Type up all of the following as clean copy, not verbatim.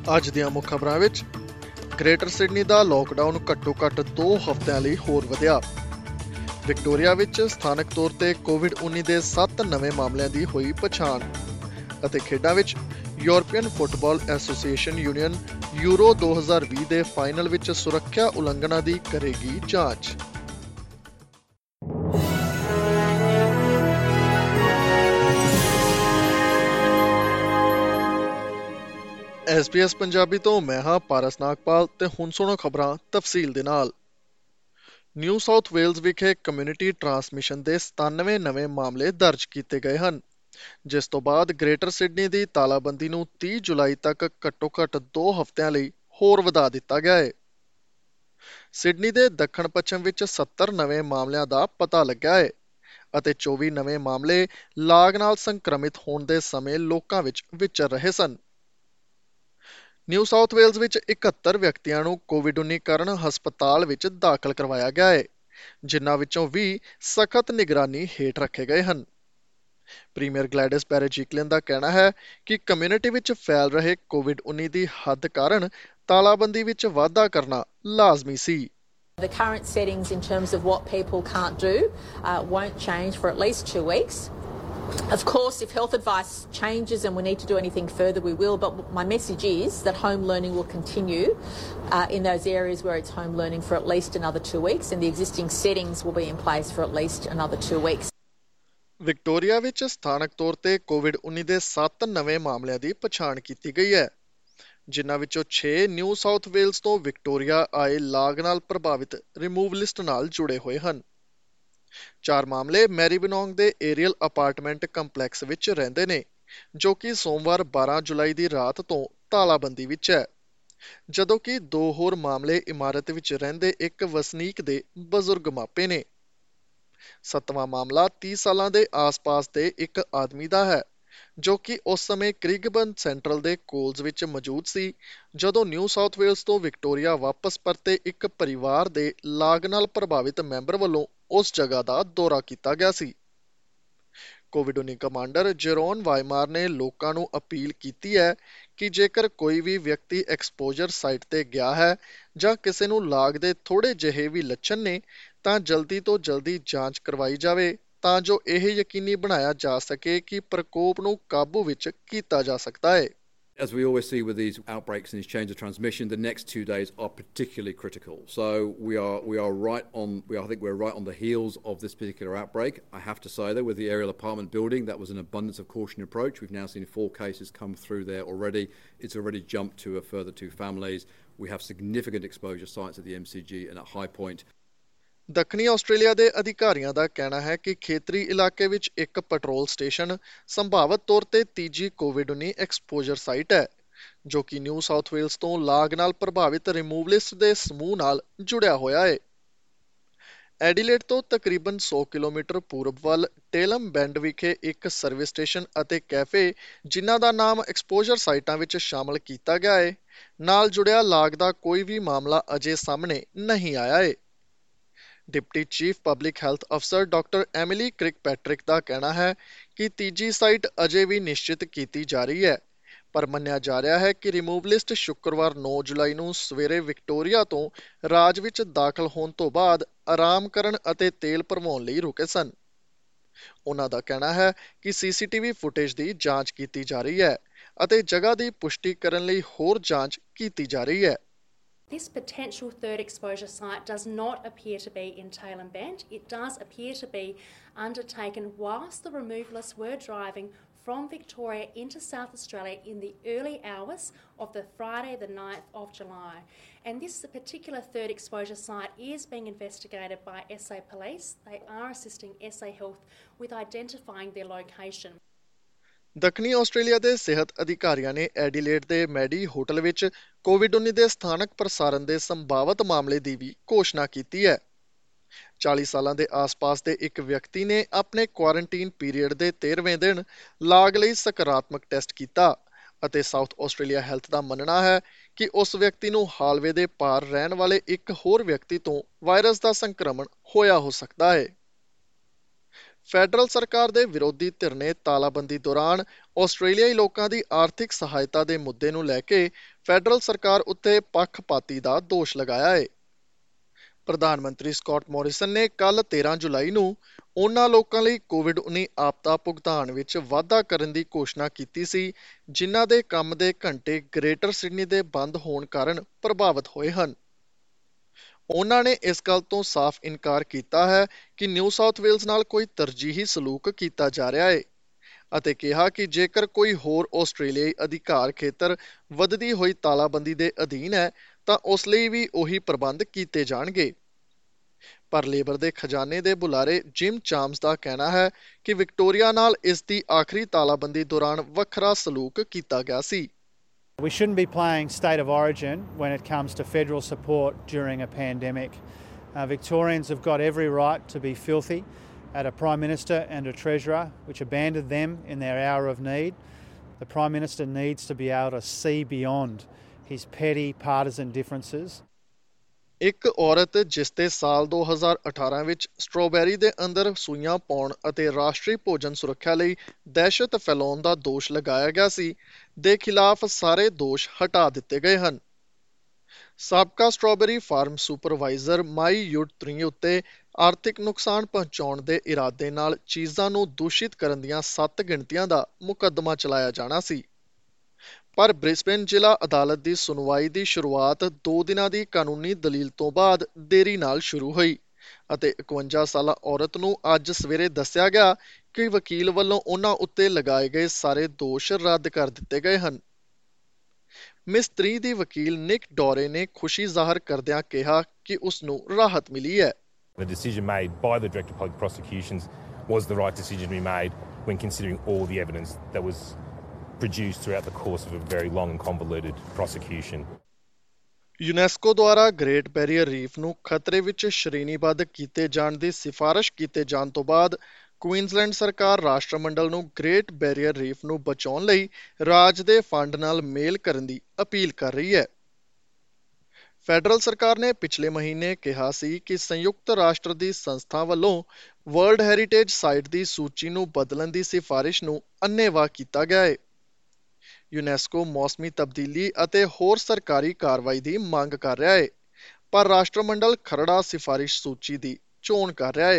ਅੱਜ ਦੀਆਂ ਮੁੱਖ ਖਬਰਾਂ ਵਿੱਚ ਗ੍ਰੇਟਰ ਸਿਡਨੀ ਦਾ ਲੋਕਡਾਊਨ ਘੱਟੋ-ਘੱਟ 2 ਹਫ਼ਤਿਆਂ ਲਈ ਹੋਰ ਵਧਿਆ। ਵਿਕਟੋਰੀਆ ਵਿੱਚ ਸਥਾਨਕ ਤੌਰ ਤੇ ਕੋਵਿਡ-19 ਦੇ 7 ਨਵੇਂ ਮਾਮਲਿਆਂ ਦੀ ਹੋਈ ਪਛਾਣ ਅਤੇ ਖੇਡਾਂ ਵਿੱਚ European football association union euro 2020 ਦੇ ਫਾਈਨਲ ਵਿੱਚ ਸੁਰੱਖਿਆ ਉਲੰਘਣਾ ਦੀ ਕਰੇਗੀ ਜਾਂਚ। SBS ਪੰਜਾਬੀ ਤੋਂ ਮੈਂ ਹਾਂ ਪਾਰਸ ਨਾਗਪਾਲ ਤੇ ਹੁਣ ਸੁਣੋ ਖਬਰਾਂ ਤਫਸੀਲ ਦੇ ਨਾਲ। ਨਿਊ ਸਾਊਥ ਵੇਲਜ਼ ਵਿਖੇ ਕਮਿਊਨਿਟੀ ਟਰਾਂਸਮਿਸ਼ਨ ਦੇ 97 ਨਵੇਂ ਮਾਮਲੇ ਦਰਜ ਕੀਤੇ ਗਏ ਹਨ, ਜਿਸ ਤੋਂ ਬਾਅਦ ਗ੍ਰੇਟਰ ਸਿਡਨੀ ਦੀ ਤਾਲਾਬੰਦੀ ਨੂੰ 30 ਜੁਲਾਈ ਤੱਕ ਘੱਟੋ-ਘੱਟ 2 ਹਫ਼ਤਿਆਂ ਲਈ ਹੋਰ ਵਧਾ ਦਿੱਤਾ ਗਿਆ ਹੈ। ਸਿਡਨੀ ਦੇ ਦੱਖਣ ਪੱਛਮ ਵਿੱਚ 70 ਨਵੇਂ ਮਾਮਲਿਆਂ ਦਾ ਪਤਾ ਲੱਗਾ ਹੈ ਅਤੇ 24 ਨਵੇਂ ਮਾਮਲੇ ਲਾਗ ਨਾਲ ਸੰਕਰਮਿਤ ਹੋਣ ਦੇ ਸਮੇਂ ਲੋਕਾਂ ਵਿੱਚ ਵਿਚਰ ਰਹੇ ਸਨ। ਨਿਊ ਸਾਊਥ ਵੇਲਜ਼ ਵਿੱਚ 71 ਵਿਅਕਤੀਆਂ ਨੂੰ ਕੋਵਿਡ-19 ਕਾਰਨ ਹਸਪਤਾਲ ਵਿੱਚ ਦਾਖਲ ਕਰਵਾਇਆ ਗਿਆ ਹੈ, ਜਿਨ੍ਹਾਂ ਵਿੱਚੋਂ 20 ਸਖਤ ਨਿਗਰਾਨੀ ਹੇਠ ਰੱਖੇ ਗਏ ਹਨ। ਪ੍ਰੀਮੀਅਰ ਗਲੈਡਿਸ ਬੈਰਜਿਕਲੀਅਨ ਦਾ ਕਹਿਣਾ ਹੈ ਕਿ ਕਮਿਊਨਿਟੀ ਵਿੱਚ ਫੈਲ ਰਹੇ ਕੋਵਿਡ-19 ਦੀ ਹੱਦ ਕਾਰਨ ਤਾਲਾਬੰਦੀ ਵਿੱਚ ਵਾਧਾ ਕਰਨਾ ਲਾਜ਼ਮੀ ਸੀ। The current settings in terms of what people can't do won't change for at least 2 weeks. Of course, if health advice changes and we need to do anything further, we will. But my message is that home learning will continue in those areas where it's home learning for at least another 2 weeks, and the existing settings will be in place for at least another 2 weeks. Victoria ਵਿੱਚ ਸਥਾਨਕ ਤੌਰ ਤੇ ਕੋਵਿਡ-19 ਦੇ 7 ਨਵੇਂ ਮਾਮਲਿਆਂ ਦੀ ਪਛਾਣ ਕੀਤੀ ਗਈ ਹੈ, ਜਿਨ੍ਹਾਂ ਵਿੱਚੋਂ 6 ਨਿਊ ਸਾਊਥ ਵੇਲਜ਼ ਤੋਂ ਵਿਕਟੋਰੀਆ ਆਏ ਲਾਗ ਨਾਲ ਪ੍ਰਭਾਵਿਤ ਰਿਮੂਵ ਲਿਸਟ ਨਾਲ ਜੁੜੇ ਹੋਏ ਹਨ। 4 ਮਾਮਲੇ ਮੈਰੀਬਨੌਂਗ ਦੇ ਏਰੀਅਲ ਅਪਾਰਟਮੈਂਟ ਕੰਪਲੈਕਸ ਵਿੱਚ ਰਹਿੰਦੇ ਨੇ, ਜੋ ਕਿ ਸੋਮਵਾਰ 12 ਜੁਲਾਈ ਦੀ ਰਾਤ ਤੋਂ ਤਾਲਾਬੰਦੀ ਵਿੱਚ ਹੈ, ਜਦੋਂ ਕਿ 2 ਹੋਰ ਮਾਮਲੇ ਇਮਾਰਤ ਵਿੱਚ ਰਹਿੰਦੇ ਇੱਕ ਵਸਨੀਕ ਦੇ ਬਜ਼ੁਰਗ ਮਾਪੇ ਨੇ। 7ਵਾਂ ਮਾਮਲਾ 30 ਸਾਲਾਂ ਦੇ ਆਸ-ਪਾਸ ਦੇ ਇੱਕ ਆਦਮੀ ਦਾ ਹੈ, ਜੋ ਕਿ ਉਸ ਸਮੇਂ ਕ੍ਰਿਗਬਨ ਸੈਂਟਰਲ ਦੇ ਕੋਲਜ਼ ਵਿੱਚ ਮੌਜੂਦ ਸੀ ਜਦੋਂ ਨਿਊ ਸਾਊਥ ਵੇਲਜ਼ ਤੋਂ ਵਿਕਟੋਰੀਆ ਵਾਪਸ ਪਰਤੇ ਇੱਕ ਪਰਿਵਾਰ ਦੇ ਲਾਗ ਨਾਲ ਪ੍ਰਭਾਵਿਤ ਮੈਂਬਰ ਵੱਲੋਂ ਉਸ ਜਗ੍ਹਾ ਦਾ ਦੌਰਾ ਕੀਤਾ ਗਿਆ ਸੀ। ਕੋਵਿਡ-19 ਕਮਾਂਡਰ ਜੇਰੋਨ ਵਾਈਮਾਰ ਨੇ ਲੋਕਾਂ ਨੂੰ ਅਪੀਲ ਕੀਤੀ ਹੈ ਕਿ ਜੇਕਰ ਕੋਈ ਵੀ ਵਿਅਕਤੀ ਐਕਸਪੋਜ਼ਰ ਸਾਈਟ ਤੇ ਗਿਆ ਹੈ ਜਾਂ ਕਿਸੇ ਨੂੰ ਲਾਗ ਦੇ ਥੋੜੇ ਜਿਹੇ ਵੀ ਲੱਛਣ ਨੇ, ਤਾਂ ਜਲਦੀ ਤੋਂ ਜਲਦੀ ਜਾਂਚ ਕਰਵਾਈ ਜਾਵੇ ਤਾਂ ਜੋ ਇਹ ਯਕੀਨੀ ਬਣਾਇਆ ਜਾ ਸਕੇ ਕਿ ਪ੍ਰਕੋਪ ਨੂੰ ਕਾਬੂ ਵਿੱਚ ਕੀਤਾ ਜਾ ਸਕਦਾ ਹੈ। As we always see with these outbreaks and these chains of transmission, the next 2 days are particularly critical. So I think we're right on the heels of this particular outbreak. I have to say though, with the aerial apartment building, that was an abundance of caution approach. We've now seen 4 cases come through there already. It's already jumped to a further 2 families. We have significant exposure sites at the MCG and at High Point. ਦੱਖਣੀ Australia ਦੇ ਅਧਿਕਾਰੀਆਂ ਦਾ ਕਹਿਣਾ ਹੈ ਕਿ ਖੇਤਰੀ ਇਲਾਕੇ ਵਿੱਚ ਇੱਕ ਪੈਟਰੋਲ ਸਟੇਸ਼ਨ ਸੰਭਾਵਤ ਤੌਰ ਤੇ ਤੀਜੀ ਕੋਵਿਡ-19 ਐਕਸਪੋਜ਼ਰ ਸਾਈਟ ਹੈ, ਜੋ ਕਿ ਨਿਊ ਸਾਊਥ ਵੇਲਜ਼ ਤੋਂ ਲਾਗ ਨਾਲ ਪ੍ਰਭਾਵਿਤ ਰਿਮੂਵ ਲਿਸਟ ਦੇ ਸਮੂਹ ਨਾਲ ਜੁੜਿਆ ਹੋਇਆ ਹੈ। ਐਡੀਲੇਡ ਤੋਂ ਤਕਰੀਬਨ 100 ਕਿਲੋਮੀਟਰ ਪੂਰਬ ਵੱਲ ਟੇਲਮ ਬੈਂਡ ਵਿਖੇ ਇੱਕ ਸਰਵਿਸ ਸਟੇਸ਼ਨ ਅਤੇ ਕੈਫੇ, ਜਿਨ੍ਹਾਂ ਦਾ ਨਾਮ ਐਕਸਪੋਜ਼ਰ ਸਾਈਟਾਂ ਵਿੱਚ ਸ਼ਾਮਲ ਕੀਤਾ ਗਿਆ ਹੈ, ਨਾਲ ਜੁੜਿਆ ਲਾਗ ਦਾ ਕੋਈ ਵੀ ਮਾਮਲਾ ਅਜੇ ਸਾਹਮਣੇ ਨਹੀਂ ਆਇਆ ਹੈ। ਡਿਪਟੀ ਚੀਫ ਪਬਲਿਕ ਹੈਲਥ ਅਫਸਰ ਡਾਕਟਰ ਐਮਿਲੀ ਕ੍ਰਿਕਪੈਟਰਿਕ ਦਾ ਕਹਿਣਾ ਹੈ ਕਿ ਤੀਜੀ ਸਾਈਟ ਅਜੇ ਵੀ ਨਿਸ਼ਚਿਤ ਕੀਤੀ ਜਾ ਰਹੀ ਹੈ, ਪਰ ਮੰਨਿਆ ਜਾ ਰਿਹਾ ਹੈ ਕਿ ਰਿਮੂਵ ਲਿਸਟ ਸ਼ੁੱਕਰਵਾਰ 9 ਜੁਲਾਈ ਨੂੰ ਸਵੇਰੇ ਵਿਕਟੋਰੀਆ ਤੋਂ ਰਾਜ ਵਿੱਚ ਦਾਖਲ ਹੋਣ ਤੋਂ ਬਾਅਦ ਆਰਾਮ ਕਰਨ ਅਤੇ ਤੇਲ ਭਰਵਾਉਣ ਲਈ ਰੁਕੇ ਸਨ। ਉਹਨਾਂ ਦਾ ਕਹਿਣਾ ਹੈ ਕਿ CCTV ਫੁਟੇਜ ਦੀ ਜਾਂਚ ਕੀਤੀ ਜਾ ਰਹੀ ਹੈ ਅਤੇ ਜਗ੍ਹਾ ਦੀ ਪੁਸ਼ਟੀ ਕਰਨ ਲਈ ਹੋਰ ਜਾਂਚ ਕੀਤੀ ਜਾ ਰਹੀ ਹੈ। This potential third exposure site does not appear to be in Tailem Bend. It does appear to be undertaken whilst the removalists were driving from Victoria into South Australia in the early hours of the Friday the 9th of July. And this particular third exposure site is being investigated by SA Police. They are assisting SA Health with identifying their location. ਦੱਖਣੀ Australia ਦੇ ਸਿਹਤ ਅਧਿਕਾਰੀਆਂ ਨੇ Adelaide ਦੇ ਮੈਡੀ hotel ਵਿੱਚ ਕੋਵਿਡ-19 ਦੇ ਸਥਾਨਕ ਪ੍ਰਸਾਰਨ ਦੇ ਸੰਭਾਵਤ ਮਾਮਲੇ ਦੀ ਵੀ ਘੋਸ਼ਣਾ ਕੀਤੀ ਹੈ। 40 ਸਾਲਾਂ ਦੇ ਆਸ-ਪਾਸ ਦੇ ਇੱਕ ਵਿਅਕਤੀ ਨੇ ਆਪਣੇ ਕੁਆਰੰਟੀਨ ਪੀਰੀਅਡ ਦੇ 13ਵੇਂ ਦਿਨ ਲਾਗ ਲਈ ਸਕਾਰਾਤਮਕ ਟੈਸਟ ਕੀਤਾ ਅਤੇ ਸਾਊਥ ਆਸਟ੍ਰੇਲੀਆ ਹੈਲਥ ਦਾ ਮੰਨਣਾ ਹੈ ਕਿ ਉਸ ਵਿਅਕਤੀ ਨੂੰ ਹਾਲਵੇ ਦੇ ਪਾਰ ਰਹਿਣ ਵਾਲੇ ਇੱਕ ਹੋਰ ਵਿਅਕਤੀ ਤੋਂ ਵਾਇਰਸ ਦਾ ਸੰਕਰਮਣ ਹੋਇਆ ਹੋ ਸਕਦਾ ਹੈ। ਫੈਡਰਲ ਸਰਕਾਰ ਦੇ ਵਿਰੋਧੀ ਧਿਰ ਨੇ ਤਾਲਾਬੰਦੀ ਦੌਰਾਨ ਆਸਟ੍ਰੇਲੀਆਈ ਲੋਕਾਂ ਦੀ ਆਰਥਿਕ ਸਹਾਇਤਾ ਦੇ ਮੁੱਦੇ ਨੂੰ ਲੈ ਕੇ ਫੈਡਰਲ ਸਰਕਾਰ ਉੱਤੇ ਪੱਖਪਾਤੀ ਦਾ ਦੋਸ਼ ਲਗਾਇਆ ਹੈ। ਪ੍ਰਧਾਨ ਮੰਤਰੀ ਸਕਾਟ ਮੋਰਿਸਨ ਨੇ ਕੱਲ੍ਹ 13 ਜੁਲਾਈ ਨੂੰ ਉਹਨਾਂ ਲੋਕਾਂ ਲਈ ਕੋਵਿਡ-19 ਆਪਦਾ ਭੁਗਤਾਨ ਵਿੱਚ ਵਾਧਾ ਕਰਨ ਦੀ ਘੋਸ਼ਣਾ ਕੀਤੀ ਸੀ ਜਿਨ੍ਹਾਂ ਦੇ ਕੰਮ ਦੇ ਘੰਟੇ ਗ੍ਰੇਟਰ ਸਿਡਨੀ ਦੇ ਬੰਦ ਹੋਣ ਕਾਰਨ ਪ੍ਰਭਾਵਿਤ ਹੋਏ ਹਨ। ਉਹਨਾਂ ਨੇ ਇਸ ਗੱਲ ਤੋਂ ਸਾਫ਼ ਇਨਕਾਰ ਕੀਤਾ ਹੈ ਕਿ ਨਿਊ ਸਾਊਥ ਵੇਲਜ਼ ਨਾਲ ਕੋਈ ਤਰਜੀਹੀ ਸਲੂਕ ਕੀਤਾ ਜਾ ਰਿਹਾ ਹੈ ਅਤੇ ਕਿਹਾ ਕਿ ਜੇਕਰ ਕੋਈ ਹੋਰ ਆਸਟ੍ਰੇਲੀਆਈ ਅਧਿਕਾਰ ਖੇਤਰ ਵਧਦੀ ਹੋਈ ਤਾਲਾਬੰਦੀ ਦੇ ਅਧੀਨ ਹੈ ਤਾਂ ਉਸ ਲਈ ਵੀ ਉਹੀ ਪ੍ਰਬੰਧ ਕੀਤੇ ਜਾਣਗੇ। ਪਰ ਲੇਬਰ ਦੇ ਖਜ਼ਾਨੇ ਦੇ ਬੁਲਾਰੇ ਜਿਮ ਚਾਮਸ ਦਾ ਕਹਿਣਾ ਹੈ ਕਿ ਵਿਕਟੋਰੀਆ ਨਾਲ ਇਸ ਦੀ ਆਖਰੀ ਤਾਲਾਬੰਦੀ ਦੌਰਾਨ ਵੱਖਰਾ ਸਲੂਕ ਕੀਤਾ ਗਿਆ ਸੀ। We shouldn't be playing state of origin when it comes to federal support during a pandemic. Victorians have got every right to be filthy at a Prime Minister and a Treasurer which abandoned them in their hour of need. The Prime Minister needs to be able to see beyond his petty partisan differences. ਇੱਕ ਔਰਤ ਜਿਸ ਤੇ ਸਾਲ 2018 ਵਿੱਚ strawberry ਦੇ ਅੰਦਰ ਸੂਈਆਂ ਪਾਉਣ ਅਤੇ ਰਾਸ਼ਟਰੀ ਭੋਜਨ ਸੁਰੱਖਿਆ ਲਈ ਦਹਿਸ਼ਤ ਫੈਲਾਉਣ ਦਾ ਦੋਸ਼ ਲਗਾਇਆ ਗਿਆ ਸੀ ਦੇ ਖਿਲਾਫ ਸਾਰੇ ਦੋਸ਼ ਹਟਾ ਦਿੱਤੇ ਗਏ ਹਨ। ਸਾਬਕਾ ਸਟ੍ਰਾਬੈਰੀ ਫਾਰਮ ਸੁਪਰਵਾਈਜ਼ਰ ਮਾਈ ਯੂਡ 3 ਉੱਤੇ ਆਰਥਿਕ ਨੁਕਸਾਨ ਪਹੁੰਚਾਉਣ ਦੇ ਇਰਾਦੇ ਨਾਲ ਚੀਜ਼ਾਂ ਨੂੰ ਦੂਸ਼ਿਤ ਕਰਨ ਦੀਆਂ 7 ਗਿਣਤੀਆਂ ਦਾ ਮੁਕੱਦਮਾ ਚਲਾਇਆ ਜਾਣਾ ਸੀ। ਪਰ ਬ੍ਰਿਸਬੇਨ ਜ਼ਿਲ੍ਹਾ ਅਦਾਲਤ ਦੀ ਸੁਣਵਾਈ ਦੀ ਸ਼ੁਰੂਆਤ 2 ਦਿਨਾਂ ਦੀ ਕਾਨੂੰਨੀ ਦਲੀਲ ਤੋਂ ਬਾਅਦ ਦੇਰੀ ਨਾਲ ਸ਼ੁਰੂ ਹੋਈ ਅਤੇ 51 ਸਾਲਾ ਔਰਤ ਨੂੰ ਅੱਜ ਸਵੇਰੇ ਦੱਸਿਆ ਗਿਆ ਕਿ ਵਕੀਲ ਵੱਲੋਂ ਉਹਨਾਂ ਉੱਤੇ ਲਗਾਏ ਗਏ ਸਾਰੇ ਦੋਸ਼ ਰੱਦ ਕਰ ਦਿੱਤੇ ਗਏ ਹਨ। ਮਿਸ 3 ਦੀ ਵਕੀਲ ਨਿਕ ਡੋਰੇ ਨੇ ਖੁਸ਼ੀ ਜ਼ਾਹਰ ਕਰਦਿਆਂ ਕਿਹਾ ਕਿ ਉਸ ਨੂੰ ਰਾਹਤ ਮਿਲੀ ਹੈ। The decision made by the Director of Public Prosecutions was the right decision to be made when considering all the evidence that was produced throughout the course of a very long and convoluted prosecution. UNESCO ਦੁਆਰਾ Great Barrier Reef ਨੂੰ ਖਤਰੇ ਵਿੱਚ ਸ਼੍ਰੇਣੀਬੱਧ ਕੀਤੇ ਜਾਣ ਦੀ ਸਿਫਾਰਸ਼ ਕੀਤੇ ਜਾਣ ਤੋਂ ਬਾਅਦ ਕੁਈਨਜ਼ਲੈਂਡ ਸਰਕਾਰ ਰਾਸ਼ਟਰਮੰਡਲ ਨੂੰ ਗ੍ਰੇਟ ਬੈਰੀਅਰ ਰੀਫ ਨੂੰ ਬਚਾਉਣ ਲਈ ਰਾਜ ਦੇ ਫੰਡ ਨਾਲ ਮੇਲ ਕਰਨ ਦੀ ਅਪੀਲ ਕਰ ਰਹੀ ਹੈ। ਫੈਡਰਲ ਸਰਕਾਰ ਨੇ ਪਿਛਲੇ ਮਹੀਨੇ ਕਿਹਾ ਸੀ ਕਿ ਸੰਯੁਕਤ ਰਾਸ਼ਟਰ ਦੀ ਸੰਸਥਾ ਵੱਲੋਂ ਵਰਲਡ ਹੈਰੀਟੇਜ ਸਾਈਟ ਦੀ ਸੂਚੀ ਨੂੰ ਬਦਲਣ ਦੀ ਸਿਫਾਰਿਸ਼ ਨੂੰ ਅੰਨ੍ਹੇਵਾਹ ਕੀਤਾ ਗਿਆ ਹੈ। ਯੂਨੈਸਕੋ ਮੌਸਮੀ ਤਬਦੀਲੀ ਅਤੇ ਹੋਰ ਸਰਕਾਰੀ ਕਾਰਵਾਈ ਦੀ ਮੰਗ ਕਰ ਰਿਹਾ ਹੈ, ਪਰ ਰਾਸ਼ਟਰਮੰਡਲ ਖਰੜਾ ਸਿਫਾਰਿਸ਼ ਸੂਚੀ ਦੀ ਚੋਣ ਕਰ ਰਿਹਾ ਹੈ।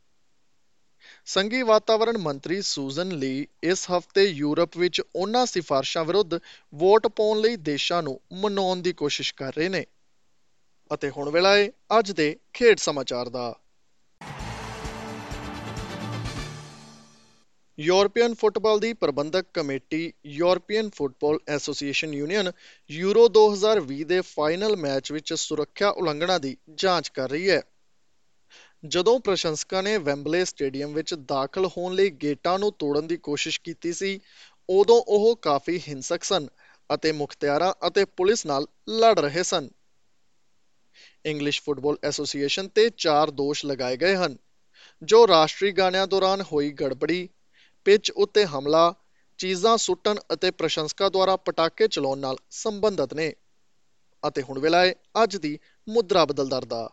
ਸੰਘੀ ਵਾਤਾਵਰਣ ਮੰਤਰੀ ਸੂਜ਼ਨ ਲੀ ਇਸ ਹਫ਼ਤੇ ਯੂਰਪ ਵਿੱਚ ਉਹਨਾਂ ਸਿਫਾਰਸ਼ਾਂ ਵਿਰੁੱਧ ਵੋਟ ਪਾਉਣ ਲਈ ਦੇਸ਼ਾਂ ਨੂੰ ਮਨਾਉਣ ਦੀ ਕੋਸ਼ਿਸ਼ ਕਰ ਰਹੇ ਨੇ। ਅਤੇ ਹੁਣ ਵੇਲਾ ਹੈ ਅੱਜ ਦੇ ਖੇਡ ਸਮਾਚਾਰ ਦਾ। ਯੂਰਪੀਅਨ ਫੁੱਟਬਾਲ ਦੀ ਪ੍ਰਬੰਧਕ committee European football association union euro 2020 ਦੇ ਫਾਈਨਲ ਮੈਚ ਵਿੱਚ ਸੁਰੱਖਿਆ ਉਲੰਘਣਾ ਦੀ ਜਾਂਚ ਕਰ ਰਹੀ ਹੈ। ਜਦੋਂ ਪ੍ਰਸ਼ੰਸਕਾਂ ਨੇ ਵੈਂਬਲੇ ਸਟੇਡੀਅਮ ਵਿੱਚ ਦਾਖਲ ਹੋਣ ਲਈ ਗੇਟਾਂ ਨੂੰ ਤੋੜਨ ਦੀ ਕੋਸ਼ਿਸ਼ ਕੀਤੀ ਸੀ, ਉਦੋਂ ਉਹ ਕਾਫੀ ਹਿੰਸਕ ਸਨ ਅਤੇ ਮੁਖਤਿਆਰਾਂ ਅਤੇ ਪੁਲਿਸ ਨਾਲ ਲੜ ਰਹੇ ਸਨ। ਇੰਗਲਿਸ਼ ਫੁੱਟਬਾਲ ਐਸੋਸੀਏਸ਼ਨ ਤੇ 4 ਦੋਸ਼ ਲਗਾਏ ਗਏ ਹਨ, ਜੋ ਰਾਸ਼ਟਰੀ ਗਾਣਿਆਂ ਦੌਰਾਨ ਹੋਈ ਗੜਬੜੀ, ਪਿੱਚ ਉੱਤੇ ਹਮਲਾ, ਚੀਜ਼ਾਂ ਸੁੱਟਣ ਅਤੇ ਪ੍ਰਸ਼ੰਸਕਾਂ ਦੁਆਰਾ ਪਟਾਕੇ ਚਲਾਉਣ ਨਾਲ ਸੰਬੰਧਿਤ ਨੇ। ਅਤੇ ਹੁਣ ਵੇਲਾ ਹੈ ਅੱਜ ਦੀ ਮੁਦਰਾ ਬਦਲਦਰ ਦਾ।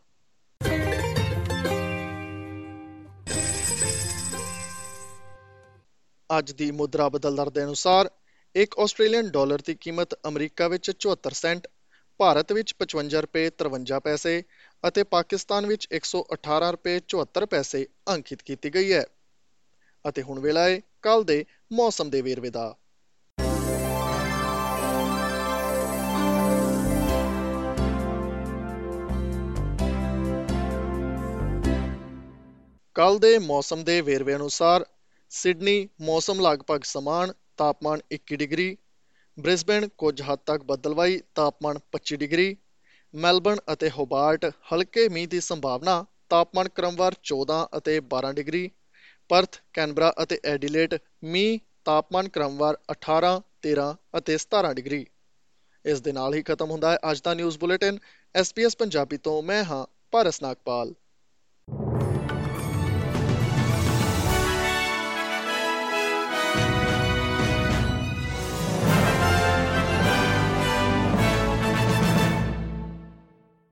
ਅੱਜ ਦੀ ਮੁਦਰਾ ਬਦਲਦਰ ਦੇ ਅਨੁਸਾਰ ਇੱਕ ਆਸਟ੍ਰੇਲੀਅਨ ਡਾਲਰ ਦੀ ਕੀਮਤ ਅਮਰੀਕਾ ਵਿੱਚ 74 ਸੈਂਟ, ਭਾਰਤ ਵਿੱਚ 55 ਰੁਪਏ 53 ਪੈਸੇ ਅਤੇ ਪਾਕਿਸਤਾਨ ਵਿੱਚ 118 ਰੁਪਏ 74 ਪੈਸੇ ਅੰਕਿਤ ਕੀਤੀ ਗਈ ਹੈ। ਅਤੇ ਹੁਣ ਵੇਲਾ ਹੈ ਕੱਲ੍ਹ ਦੇ ਮੌਸਮ ਦੇ ਵੇਰਵੇ ਦਾ। ਕੱਲ੍ਹ ਦੇ ਮੌਸਮ ਦੇ ਵੇਰਵੇ ਅਨੁਸਾਰ ਸਿਡਨੀ ਮੌਸਮ ਲਗਭਗ ਸਮਾਨ, ਤਾਪਮਾਨ 21 ਡਿਗਰੀ, ਬ੍ਰਿਸਬੇਨ ਕੁਝ ਹੱਦ ਤੱਕ ਬੱਦਲਵਾਈ, ਤਾਪਮਾਨ 25 ਡਿਗਰੀ, ਮੈਲਬਰਨ ਅਤੇ ਹੋਬਾਰਟ ਹਲਕੇ ਮੀਂਹ ਦੀ ਸੰਭਾਵਨਾ, ਤਾਪਮਾਨ ਕ੍ਰਮਵਾਰ 14 ਅਤੇ 12 ਡਿਗਰੀ, ਪਰਥ, ਕੈਨਬਰਾ ਅਤੇ ਐਡੀਲੇਡ ਮੀਂਹ, ਤਾਪਮਾਨ ਕ੍ਰਮਵਾਰ 18, 13 ਅਤੇ 17 ਡਿਗਰੀ। ਇਸ ਦੇ ਨਾਲ ਹੀ ਖਤਮ ਹੁੰਦਾ ਹੈ ਅੱਜ ਦਾ ਨਿਊਜ਼ ਬੁਲੇਟਿਨ। SBS ਪੰਜਾਬੀ ਤੋਂ ਮੈਂ ਹਾਂ ਪਾਰਸ ਨਾਗਪਾਲ।